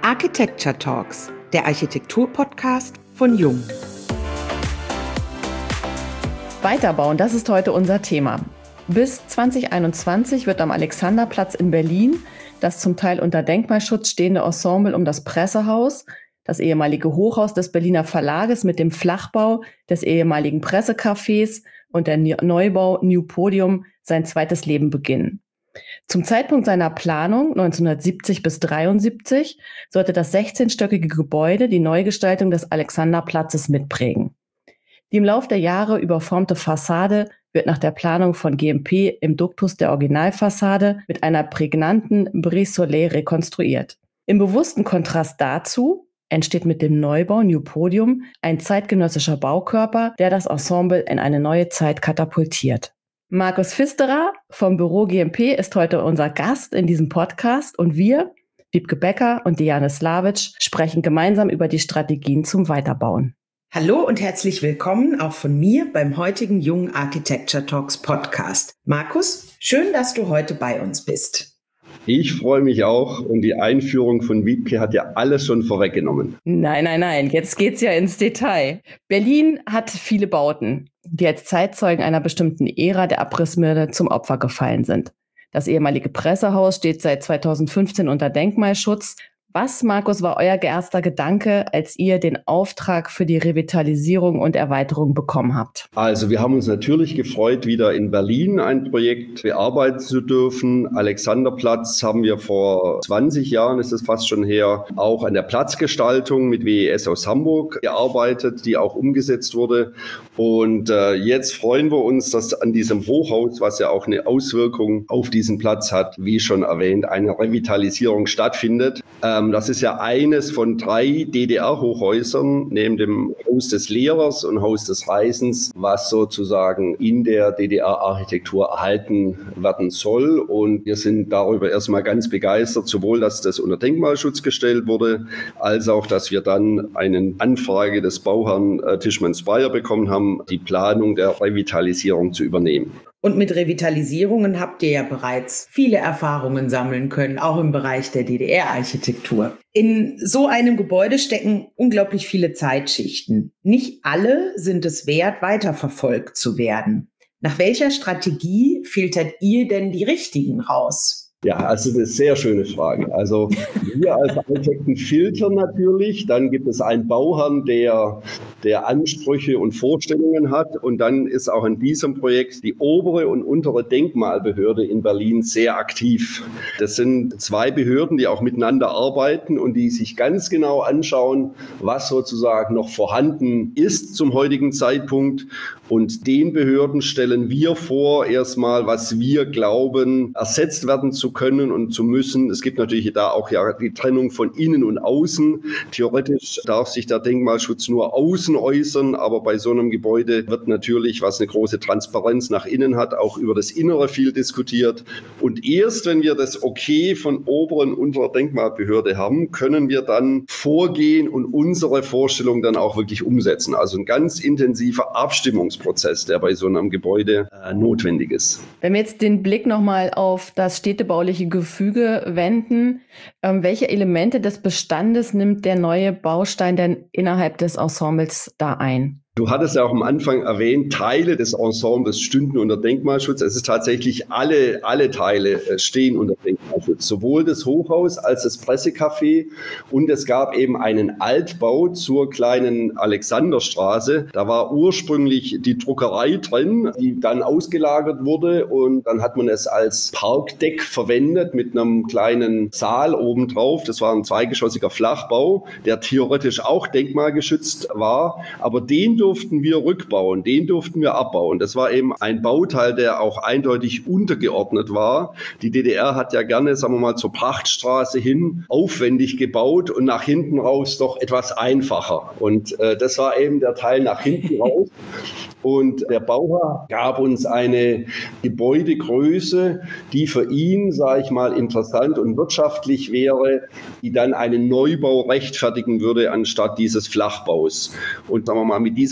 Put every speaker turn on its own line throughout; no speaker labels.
Architecture Talks, der Architektur-Podcast von Jung.
Weiterbauen, das ist heute unser Thema. Bis 2021 wird am Alexanderplatz in Berlin das zum Teil unter Denkmalschutz stehende Ensemble um das Pressehaus, das ehemalige Hochhaus des Berliner Verlages mit dem Flachbau des ehemaligen Pressecafés und der Neubau New Podium sein zweites Leben beginnen. Zum Zeitpunkt seiner Planung 1970 bis 1973 sollte das 16-stöckige Gebäude die Neugestaltung des Alexanderplatzes mitprägen. Die im Lauf der Jahre überformte Fassade wird nach der Planung von GMP im Duktus der Originalfassade mit einer prägnanten Brise Soleil rekonstruiert. Im bewussten Kontrast dazu entsteht mit dem Neubau New Podium ein zeitgenössischer Baukörper, der das Ensemble in eine neue Zeit katapultiert. Markus Pfisterer vom Büro GMP ist heute unser Gast in diesem Podcast und wir, Wiebke Becker und Diane Slavic, sprechen gemeinsam über die Strategien zum Weiterbauen.
Hallo und herzlich willkommen auch von mir beim heutigen Jung Architecture Talks Podcast. Markus, schön, dass du heute bei uns bist.
Ich freue mich auch und die Einführung von Wiebke hat ja alles schon vorweggenommen.
Nein, jetzt geht's ja ins Detail. Berlin hat viele Bauten, die als Zeitzeugen einer bestimmten Ära der Abrissmorde zum Opfer gefallen sind. Das ehemalige Pressehaus steht seit 2015 unter Denkmalschutz. Was, Markus, war euer erster Gedanke, als ihr den Auftrag für die Revitalisierung und Erweiterung bekommen habt?
Also wir haben uns natürlich gefreut, wieder in Berlin ein Projekt bearbeiten zu dürfen. Alexanderplatz haben wir vor 20 Jahren, ist es fast schon her, auch an der Platzgestaltung mit WES aus Hamburg gearbeitet, die auch umgesetzt wurde. Und jetzt freuen wir uns, dass an diesem Hochhaus, was ja auch eine Auswirkung auf diesen Platz hat, wie schon erwähnt, eine Revitalisierung stattfindet. Das ist ja eines von 3 DDR-Hochhäusern, neben dem Haus des Lehrers und Haus des Reisens, was sozusagen in der DDR-Architektur erhalten werden soll. Und wir sind darüber erstmal ganz begeistert, sowohl, dass das unter Denkmalschutz gestellt wurde, als auch, dass wir dann eine Anfrage des Bauherrn Tischmann-Speyer bekommen haben, die Planung der Revitalisierung zu übernehmen.
Und mit Revitalisierungen habt ihr ja bereits viele Erfahrungen sammeln können, auch im Bereich der DDR-Architektur. In so einem Gebäude stecken unglaublich viele Zeitschichten. Nicht alle sind es wert, weiterverfolgt zu werden. Nach welcher Strategie filtert ihr denn die richtigen raus?
Ja, also das ist eine sehr schöne Frage. Also wir als Architekten filtern natürlich, dann gibt es einen Bauherrn, der Ansprüche und Vorstellungen hat und dann ist auch in diesem Projekt die obere und untere Denkmalbehörde in Berlin sehr aktiv. Das sind 2 Behörden, die auch miteinander arbeiten und die sich ganz genau anschauen, was sozusagen noch vorhanden ist zum heutigen Zeitpunkt. Und den Behörden stellen wir vor, erstmal, was wir glauben, ersetzt werden zu können und zu müssen. Es gibt natürlich da auch ja die Trennung von innen und außen. Theoretisch darf sich der Denkmalschutz nur außen äußern, aber bei so einem Gebäude wird natürlich, was eine große Transparenz nach innen hat, auch über das Innere viel diskutiert. Und erst wenn wir das Okay von oberen und unterer Denkmalbehörde haben, können wir dann vorgehen und unsere Vorstellung dann auch wirklich umsetzen. Also ein ganz intensiver Abstimmungsprozess, der bei so einem Gebäude notwendig ist.
Wenn wir jetzt den Blick nochmal auf das städtebauliche Gefüge wenden, welche Elemente des Bestandes nimmt der neue Baustein denn innerhalb des Ensembles da ein?
Du hattest ja auch am Anfang erwähnt, Teile des Ensembles stünden unter Denkmalschutz. Es ist tatsächlich alle Teile stehen unter Denkmalschutz. Sowohl das Hochhaus als das Pressecafé und es gab eben einen Altbau zur kleinen Alexanderstraße. Da war ursprünglich die Druckerei drin, die dann ausgelagert wurde und dann hat man es als Parkdeck verwendet mit einem kleinen Saal obendrauf. Das war ein zweigeschossiger Flachbau, der theoretisch auch denkmalgeschützt war, aber den durften wir rückbauen, den durften wir abbauen. Das war eben ein Bauteil, der auch eindeutig untergeordnet war. Die DDR hat ja gerne, sagen wir mal, zur Prachtstraße hin aufwendig gebaut und nach hinten raus doch etwas einfacher. Und das war eben der Teil nach hinten raus. Und der Bauherr gab uns eine Gebäudegröße, die für ihn, sage ich mal, interessant und wirtschaftlich wäre, die dann einen Neubau rechtfertigen würde, anstatt dieses Flachbaus. Und sagen wir mal, mit dieser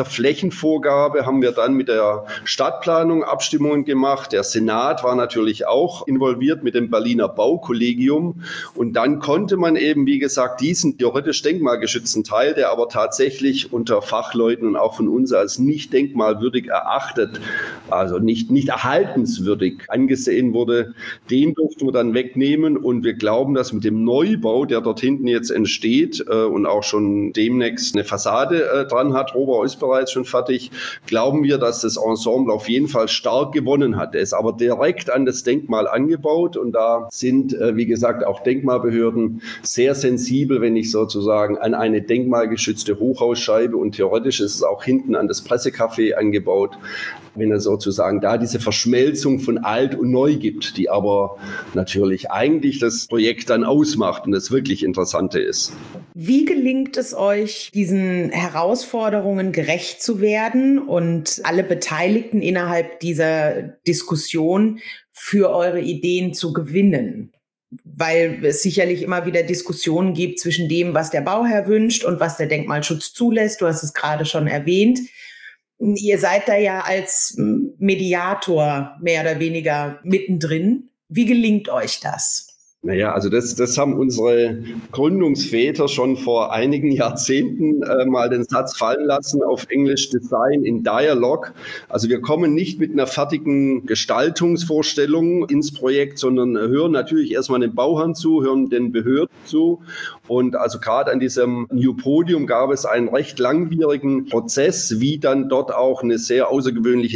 dieser Flächenvorgabe haben wir dann mit der Stadtplanung Abstimmungen gemacht. Der Senat war natürlich auch involviert mit dem Berliner Baukollegium. Und dann konnte man eben, wie gesagt, diesen theoretisch denkmalgeschützten Teil, der aber tatsächlich unter Fachleuten und auch von uns als nicht denkmalwürdig erachtet, also nicht erhaltenswürdig angesehen wurde, den durften wir dann wegnehmen. Und wir glauben, dass mit dem Neubau, der dort hinten jetzt entsteht und auch schon demnächst eine Fassade dran hat, Rohbau ist bereits schon fertig, glauben wir, dass das Ensemble auf jeden Fall stark gewonnen hat. Er ist aber direkt an das Denkmal angebaut und da sind, wie gesagt, auch Denkmalbehörden sehr sensibel, wenn ich sozusagen an eine denkmalgeschützte Hochhausscheibe, und theoretisch ist es auch hinten an das Pressecafé angebaut, wenn es sozusagen da diese Verschmelzung von alt und neu gibt, die aber natürlich eigentlich das Projekt dann ausmacht und das wirklich Interessante ist.
Wie gelingt es euch, diesen Herausforderungen gerecht zu werden und alle Beteiligten innerhalb dieser Diskussion für eure Ideen zu gewinnen? Weil es sicherlich immer wieder Diskussionen gibt zwischen dem, was der Bauherr wünscht und was der Denkmalschutz zulässt. Du hast es gerade schon erwähnt. Ihr seid da ja als Mediator mehr oder weniger mittendrin. Wie gelingt euch das?
Naja, also das haben unsere Gründungsväter schon vor einigen Jahrzehnten mal den Satz fallen lassen, auf Englisch Design in Dialogue. Also wir kommen nicht mit einer fertigen Gestaltungsvorstellung ins Projekt, sondern hören natürlich erstmal den Bauherrn zu, hören den Behörden zu. Und also gerade an diesem New Podium gab es einen recht langwierigen Prozess, wie dann dort auch eine sehr außergewöhnliche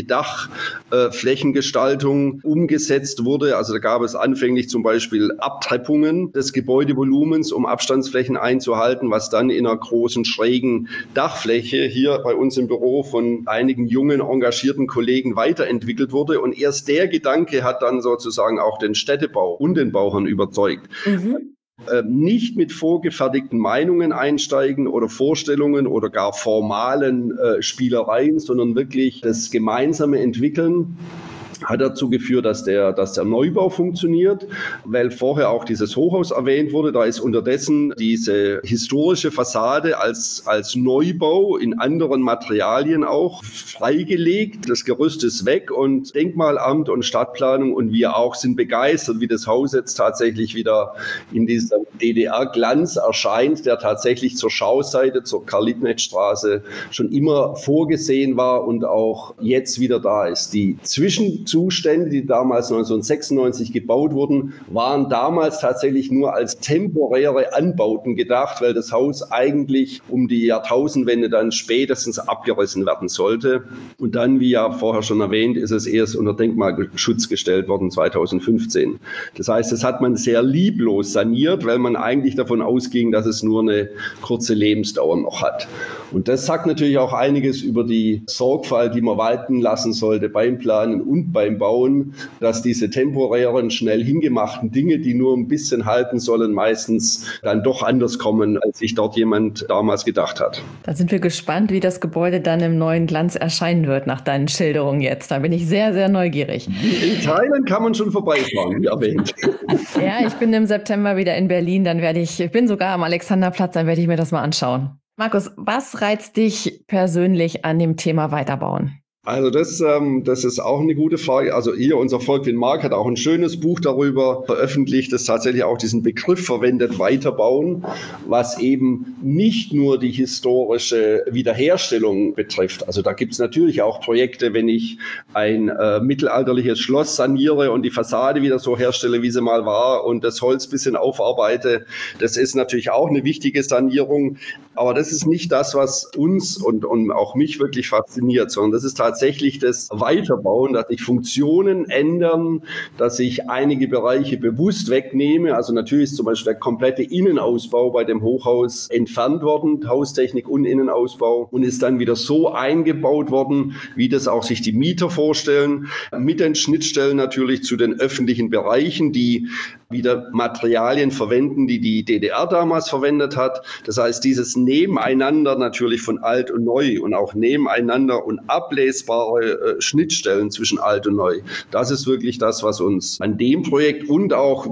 Dachflächengestaltung umgesetzt wurde. Also da gab es anfänglich zum Beispiel Abtreppungen des Gebäudevolumens, um Abstandsflächen einzuhalten, was dann in einer großen schrägen Dachfläche hier bei uns im Büro von einigen jungen, engagierten Kollegen weiterentwickelt wurde. Und erst der Gedanke hat dann sozusagen auch den Städtebau und den Bauherrn überzeugt. Nicht mit vorgefertigten Meinungen einsteigen oder Vorstellungen oder gar formalen Spielereien, sondern wirklich das gemeinsame Entwickeln. Hat dazu geführt, dass der Neubau funktioniert, weil vorher auch dieses Hochhaus erwähnt wurde. Da ist unterdessen diese historische Fassade als Neubau in anderen Materialien auch freigelegt. Das Gerüst ist weg und Denkmalamt und Stadtplanung und wir auch sind begeistert, wie das Haus jetzt tatsächlich wieder in diesem DDR-Glanz erscheint, der tatsächlich zur Schauseite, zur Karl-Liebknecht-Straße schon immer vorgesehen war und auch jetzt wieder da ist. Die Zwischenzustände, die damals 1996 gebaut wurden, waren damals tatsächlich nur als temporäre Anbauten gedacht, weil das Haus eigentlich um die Jahrtausendwende dann spätestens abgerissen werden sollte. Und dann, wie ja vorher schon erwähnt, ist es erst unter Denkmalschutz gestellt worden 2015. Das heißt, das hat man sehr lieblos saniert, weil man eigentlich davon ausging, dass es nur eine kurze Lebensdauer noch hat. Und das sagt natürlich auch einiges über die Sorgfalt, die man walten lassen sollte beim Planen und beim Bauen, dass diese temporären, schnell hingemachten Dinge, die nur ein bisschen halten sollen, meistens dann doch anders kommen, als sich dort jemand damals gedacht hat.
Da sind wir gespannt, wie das Gebäude dann im neuen Glanz erscheinen wird nach deinen Schilderungen jetzt. Da bin ich sehr, sehr neugierig.
In Teilen kann man schon vorbeifahren, wie erwähnt.
Ja, ich bin im September wieder in Berlin. Ich bin sogar am Alexanderplatz, dann werde ich mir das mal anschauen. Markus, was reizt dich persönlich an dem Thema Weiterbauen?
Also das ist auch eine gute Frage. Also hier, unser Volkwin Mark hat auch ein schönes Buch darüber veröffentlicht, das tatsächlich auch diesen Begriff verwendet, Weiterbauen, was eben nicht nur die historische Wiederherstellung betrifft. Also da gibt es natürlich auch Projekte, wenn ich ein mittelalterliches Schloss saniere und die Fassade wieder so herstelle, wie sie mal war und das Holz ein bisschen aufarbeite. Das ist natürlich auch eine wichtige Sanierung. Aber das ist nicht das, was uns und auch mich wirklich fasziniert, sondern das ist tatsächlich das Weiterbauen, dass sich Funktionen ändern, dass ich einige Bereiche bewusst wegnehme. Also natürlich ist zum Beispiel der komplette Innenausbau bei dem Hochhaus entfernt worden, Haustechnik und Innenausbau, und ist dann wieder so eingebaut worden, wie das auch sich die Mieter vorstellen, mit den Schnittstellen natürlich zu den öffentlichen Bereichen, die wieder Materialien verwenden, die die DDR damals verwendet hat. Das heißt, dieses Nebeneinander natürlich von alt und neu und auch nebeneinander und ablesbare Schnittstellen zwischen alt und neu. Das ist wirklich das, was uns an dem Projekt und auch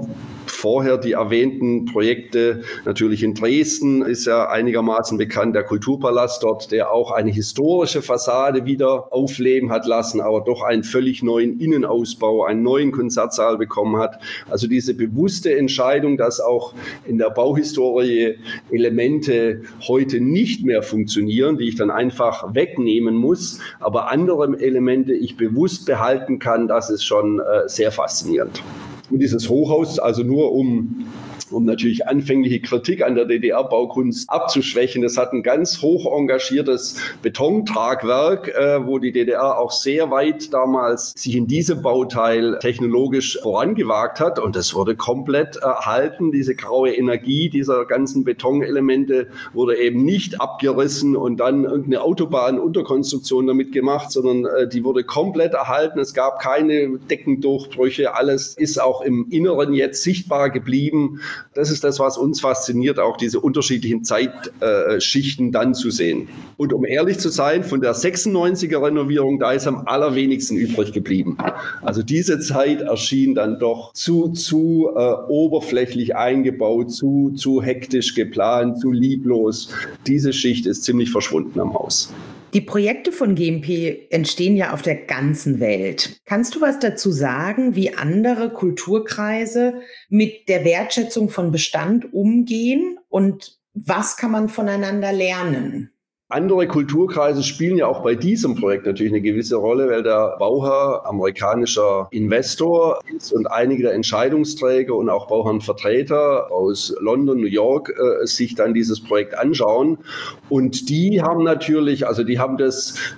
vorher die erwähnten Projekte, natürlich in Dresden ist ja einigermaßen bekannt, der Kulturpalast dort, der auch eine historische Fassade wieder aufleben hat lassen, aber doch einen völlig neuen Innenausbau, einen neuen Konzertsaal bekommen hat. Also diese bewusste Entscheidung, dass auch in der Bauhistorie Elemente heute nicht mehr funktionieren, die ich dann einfach wegnehmen muss, aber andere Elemente ich bewusst behalten kann, das ist schon sehr faszinierend. Und dieses Hochhaus, also nur um natürlich anfängliche Kritik an der DDR-Baukunst abzuschwächen. Das hat ein ganz hoch engagiertes Betontragwerk, wo die DDR auch sehr weit damals sich in diesem Bauteil technologisch vorangewagt hat. Und das wurde komplett erhalten. Diese graue Energie dieser ganzen Betonelemente wurde eben nicht abgerissen und dann irgendeine Autobahnunterkonstruktion damit gemacht, sondern die wurde komplett erhalten. Es gab keine Deckendurchbrüche. Alles ist auch im Inneren jetzt sichtbar geblieben. Das ist das, was uns fasziniert, auch diese unterschiedlichen Zeitschichten dann zu sehen. Und um ehrlich zu sein, von der 96er Renovierung, da ist am allerwenigsten übrig geblieben. Also diese Zeit erschien dann doch zu oberflächlich eingebaut, zu hektisch geplant, zu lieblos. Diese Schicht ist ziemlich verschwunden am Haus.
Die Projekte von GMP entstehen ja auf der ganzen Welt. Kannst du was dazu sagen, wie andere Kulturkreise mit der Wertschätzung von Bestand umgehen und was kann man voneinander lernen?
Andere Kulturkreise spielen ja auch bei diesem Projekt natürlich eine gewisse Rolle, weil der Bauherr amerikanischer Investor ist und einige der Entscheidungsträger und auch Bauherrenvertreter aus London, New York sich dann dieses Projekt anschauen. Und die haben natürlich, also die haben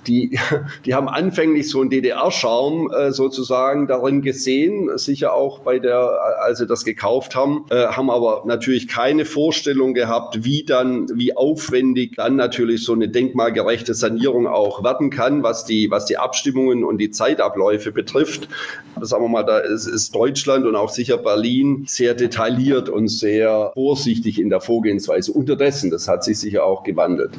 anfänglich so einen DDR-Charme sozusagen darin gesehen, sicher auch als sie das gekauft haben, haben aber natürlich keine Vorstellung gehabt, wie aufwendig dann natürlich so eine denkmalgerechte Sanierung auch werden kann, was die Abstimmungen und die Zeitabläufe betrifft. Sagen wir mal, da ist Deutschland und auch sicher Berlin sehr detailliert und sehr vorsichtig in der Vorgehensweise. Unterdessen, das hat sich sicher auch gewandelt.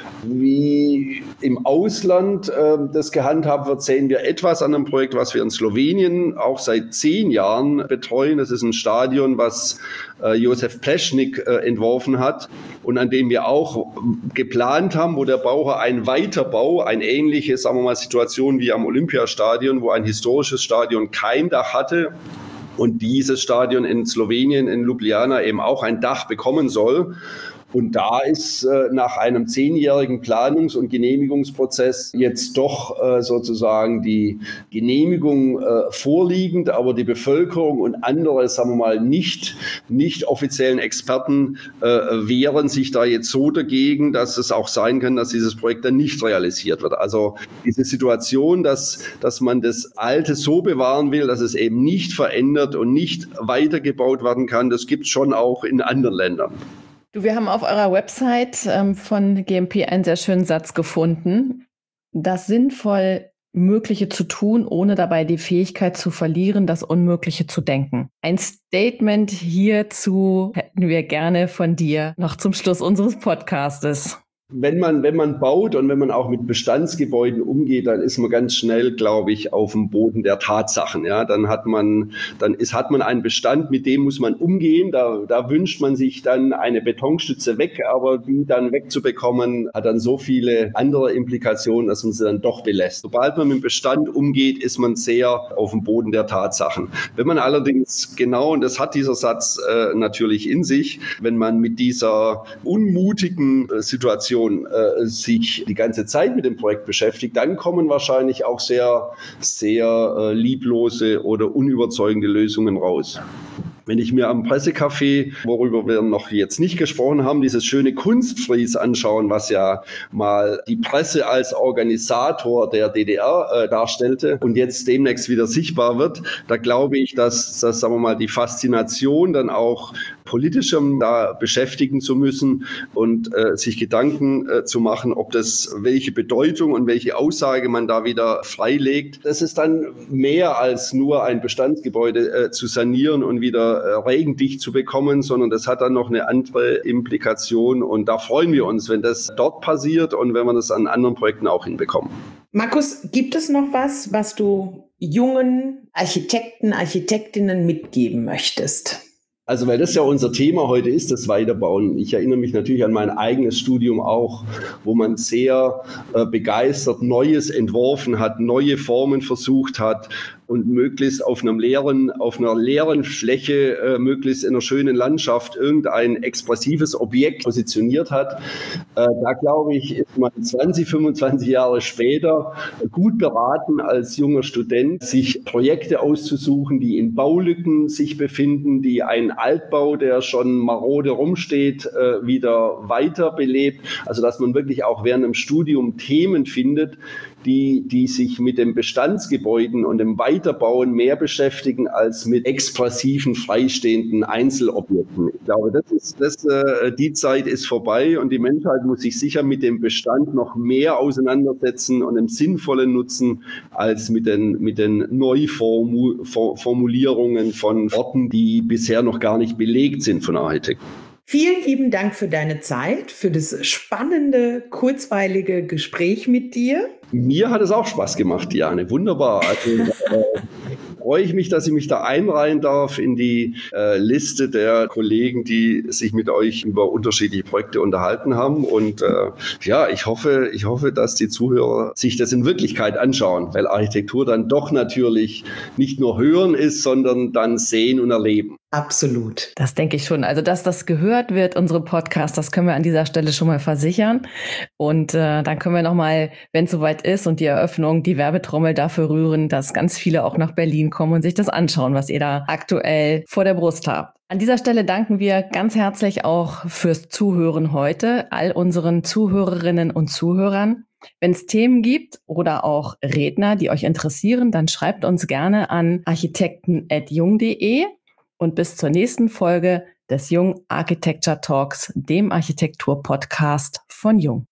Wie im Ausland das gehandhabt wird, sehen wir etwas an einem Projekt, was wir in Slowenien auch seit 10 Jahren betreuen. Das ist ein Stadion, was Josef Plečnik entworfen hat und an dem wir auch geplant haben, wo der Bauherr einen Weiterbau, eine ähnliche, sagen wir mal, Situation wie am Olympiastadion, wo ein historisches Stadion kein Dach hatte und dieses Stadion in Slowenien, in Ljubljana, eben auch ein Dach bekommen soll. Und da ist nach einem 10-jährigen Planungs- und Genehmigungsprozess jetzt doch sozusagen die Genehmigung vorliegend, aber die Bevölkerung und andere, sagen wir mal, nicht offiziellen Experten wehren sich da jetzt so dagegen, dass es auch sein kann, dass dieses Projekt dann nicht realisiert wird. Also diese Situation, dass man das Alte so bewahren will, dass es eben nicht verändert und nicht weitergebaut werden kann, das gibt es schon auch in anderen Ländern.
Du, wir haben auf eurer Website von GMP einen sehr schönen Satz gefunden. Das sinnvoll Mögliche zu tun, ohne dabei die Fähigkeit zu verlieren, das Unmögliche zu denken. Ein Statement hierzu hätten wir gerne von dir noch zum Schluss unseres Podcastes.
Wenn man baut und wenn man auch mit Bestandsgebäuden umgeht, dann ist man ganz schnell, glaube ich, auf dem Boden der Tatsachen. Ja, dann hat man einen Bestand, mit dem muss man umgehen. Da wünscht man sich dann eine Betonstütze weg, aber die dann wegzubekommen, hat dann so viele andere Implikationen, dass man sie dann doch belässt. Sobald man mit dem Bestand umgeht, ist man sehr auf dem Boden der Tatsachen. Wenn man allerdings genau, und das hat dieser Satz natürlich in sich, wenn man mit dieser unmutigen Situation sich die ganze Zeit mit dem Projekt beschäftigt, dann kommen wahrscheinlich auch sehr, sehr lieblose oder unüberzeugende Lösungen raus. Wenn ich mir am Pressecafé, worüber wir noch jetzt nicht gesprochen haben, dieses schöne Kunstfries anschauen, was ja mal die Presse als Organisator der DDR darstellte und jetzt demnächst wieder sichtbar wird, da glaube ich, dass sagen wir mal, die Faszination dann auch politischem da beschäftigen zu müssen und sich Gedanken zu machen, ob das welche Bedeutung und welche Aussage man da wieder freilegt. Das ist dann mehr als nur ein Bestandsgebäude zu sanieren und wieder regendicht zu bekommen, sondern das hat dann noch eine andere Implikation und da freuen wir uns, wenn das dort passiert und wenn wir das an anderen Projekten auch hinbekommen.
Markus, gibt es noch was du jungen Architekten, Architektinnen mitgeben möchtest?
Also, weil das ja unser Thema heute ist, das Weiterbauen. Ich erinnere mich natürlich an mein eigenes Studium auch, wo man sehr begeistert Neues entworfen hat, neue Formen versucht hat und möglichst auf einer leeren Fläche, möglichst in einer schönen Landschaft irgendein expressives Objekt positioniert hat. Da glaube ich, ist man 20, 25 Jahre später gut beraten als junger Student, sich Projekte auszusuchen, die in Baulücken sich befinden, die einen Altbau, der schon marode rumsteht, wieder weiterbelebt. Also dass man wirklich auch während dem Studium Themen findet, die sich mit den Bestandsgebäuden und dem Weiterbauen mehr beschäftigen als mit expressiven, freistehenden Einzelobjekten. Ich glaube, die Zeit ist vorbei und die Menschheit muss sich sicher mit dem Bestand noch mehr auseinandersetzen und dem sinnvollen Nutzen als mit den Neuformulierungen von Orten, die bisher noch gar nicht belegt sind von Architekten.
Vielen lieben Dank für deine Zeit, für das spannende, kurzweilige Gespräch mit dir.
Mir hat es auch Spaß gemacht, Diane. Wunderbar. Also, freue ich mich, dass ich mich da einreihen darf in die Liste der Kollegen, die sich mit euch über unterschiedliche Projekte unterhalten haben. Und ich hoffe, dass die Zuhörer sich das in Wirklichkeit anschauen, weil Architektur dann doch natürlich nicht nur hören ist, sondern dann sehen und erleben.
Absolut.
Das denke ich schon. Also, dass das gehört wird, unsere Podcasts, das können wir an dieser Stelle schon mal versichern. Und dann können wir nochmal, wenn es soweit ist und die Eröffnung, die Werbetrommel dafür rühren, dass ganz viele auch nach Berlin kommen und sich das anschauen, was ihr da aktuell vor der Brust habt. An dieser Stelle danken wir ganz herzlich auch fürs Zuhören heute, all unseren Zuhörerinnen und Zuhörern. Wenn es Themen gibt oder auch Redner, die euch interessieren, dann schreibt uns gerne an architekten@jung.de. Und bis zur nächsten Folge des Jung Architecture Talks, dem Architektur-Podcast von Jung.